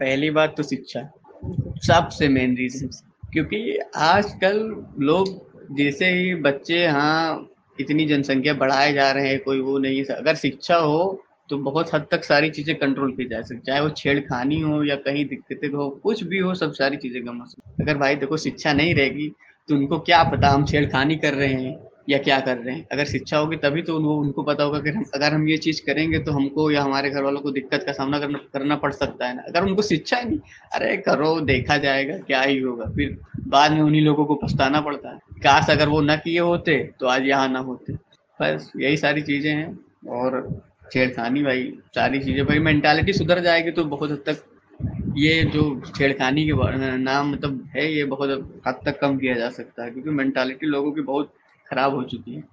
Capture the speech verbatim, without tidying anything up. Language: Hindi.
पहली बात तो शिक्षा, सबसे मेन रीज़न। सबसे क्योंकि आजकल लोग जैसे ही बच्चे हाँ, इतनी जनसँख्या बढ़ाए जा रहे हैं, कोई वो नहीं है। अगर शिक्षा हो, तो बहुत हद तक सारी चीज़ें कंट्रोल की जा सकती, चाहे वो छेड़खानी हो या कहीं दिक्कतें हो, कुछ भी हो, सब सारी चीज़ें कम हो सकती। अगर भाई देखो शिक्षा नहीं रहेगी, तो उनको क्या पता हम छेड़खानी कर रहे हैं या क्या कर रहे हैं। अगर शिक्षा होगी तभी तो उनको उनको पता होगा कि हम अगर हम ये चीज़ करेंगे तो हमको या हमारे घरवालों को दिक्कत का सामना करना करना पड़ सकता है ना। अगर उनको शिक्षा ही नहीं, अरे करो देखा जाएगा क्या ही होगा, फिर बाद में उन्हीं लोगों को पछताना पड़ता है। काश अगर वो ना किए होते तो आज यहाँ ना होते। बस यही सारी चीज़ें हैं। और छेड़खानी भाई, सारी चीज़ें भाई मेंटालिटी सुधर जाएगी तो बहुत हद तक ये जो छेड़खानी के बा- नाम मतलब है, ये बहुत हद तक कम किया जा सकता है, क्योंकि मेंटालिटी लोगों की बहुत खराब हो चुकी है।